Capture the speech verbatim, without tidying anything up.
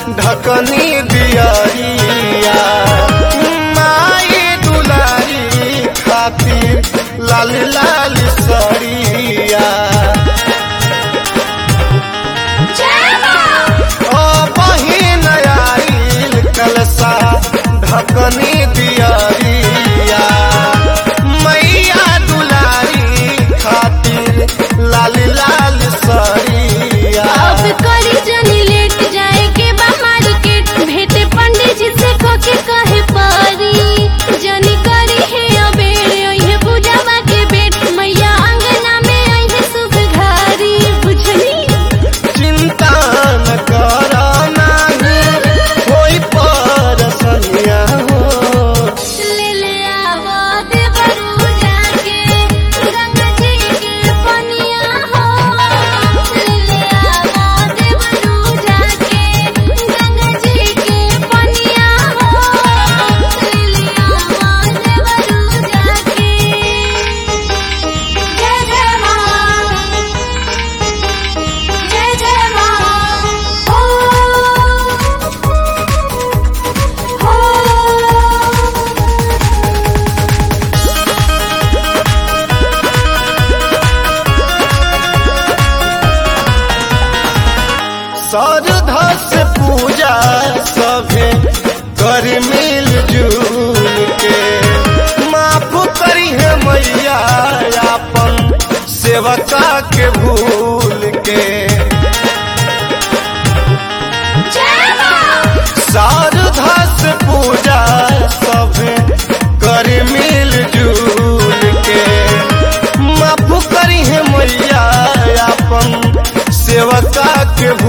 ढकनी दियरिया माई दुलारी खातिर लाल लाल सड़िया ओ बहिन आइल कलसा ढकनी दियरिया मैया दुलारी खातिर लाल लाल सड़िया। अब करी जनी लेट जाए के बा मार्केट भेटे पंडित जी से खोके कहे पारी जनी करी है अबेरे ओहे पूजावा के बेट मैया अंगना में आई शुभ घारी बुझनी चिंता न कर नाही होई परसनिया हो ले ले आवा देवरू जाके गंगा जी के पनिया हो ले ले आवा देवरू जाके गंगा जी के पनिया हो ले ले आवा देवरू जाके जय जय मां जय जय मां हो श्रद्धा से पूजा सभे कर मिल जुल के माफ करी है मैया अपन सेवका के भूल के जय मां श्रद्धा से पूजा सभे कर मिल जुल के माफ करी है मैया अपन सेवका के